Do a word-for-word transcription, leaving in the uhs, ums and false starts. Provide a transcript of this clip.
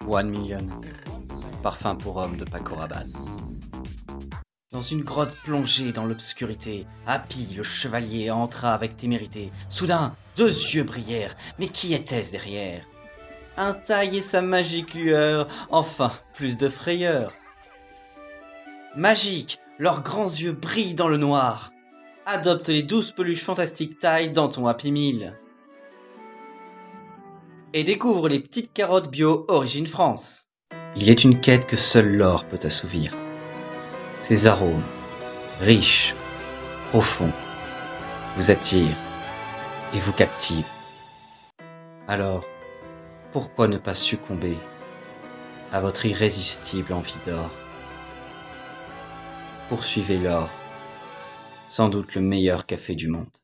One Million, parfum pour homme de Paco Rabanne. Dans une grotte plongée dans l'obscurité, Happy, le chevalier, entra avec témérité. Soudain, deux yeux brillèrent, mais qui était-ce derrière? Un taille et sa magique lueur, enfin, plus de frayeur. Magique, leurs grands yeux brillent dans le noir. Adopte les douze peluches fantastiques taille dans ton Happy Meal. Et découvre les petites carottes bio Origine France. Il est une quête que seul l'or peut assouvir. Ses arômes, riches, profonds, vous attirent et vous captivent. Alors, pourquoi ne pas succomber à votre irrésistible envie d'or? Poursuivez l'or, sans doute le meilleur café du monde.